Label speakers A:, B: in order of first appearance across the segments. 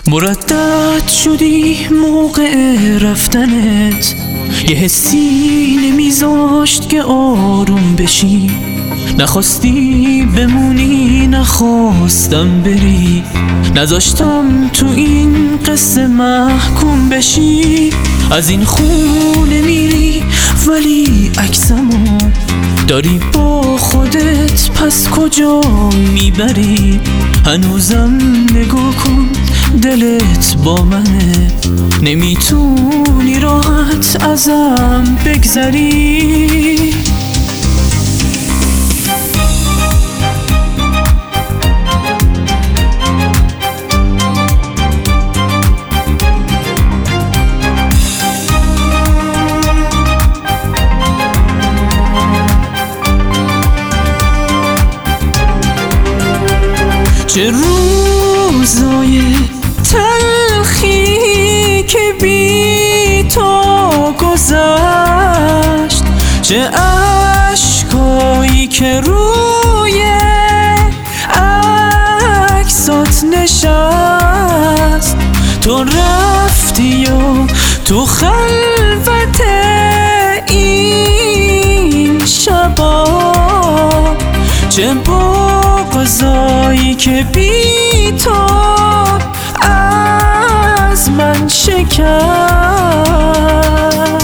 A: مردد شدی موقع رفتنت، یه حسی نمیذاشت که آروم بشی. نخواستی بمونی، نخواستم بری، نذاشتم تو این قصه محکوم بشی. از این خونه میری ولی عکسمو داری با خودت، پس کجا میبری؟ هنوزم نگاه کن، دلت با منه، نمیتونی راحت ازم بگذری. چه روزای تلخی که بی تو گذشت، چه عشقایی که روی عکسات نشست. تو رفتی و تو خلوت این شبا، چه بغضایی که بی تو از من شکست.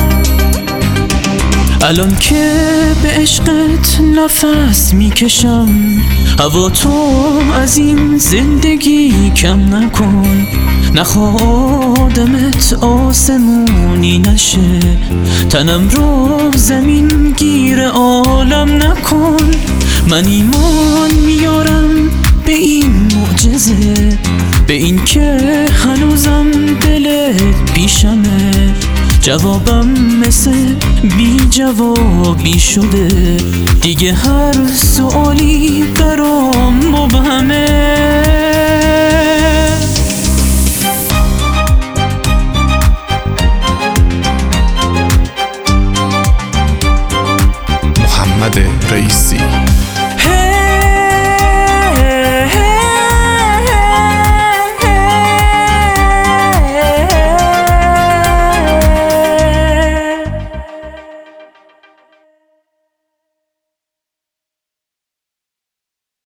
A: الان که به عشقت نفس میکشم، هوا تو از این زندگی کم نکن. نخوادمت آسمونی نشه، تنم رو زمین گیر عالم نکن. من ایمان میارم به این معجزه، به این که هنوزم دلت پیشمه. جوابم مثل بی جوابی شده، دیگه هر سوالی برام مبهمه.
B: محمد رئیسی.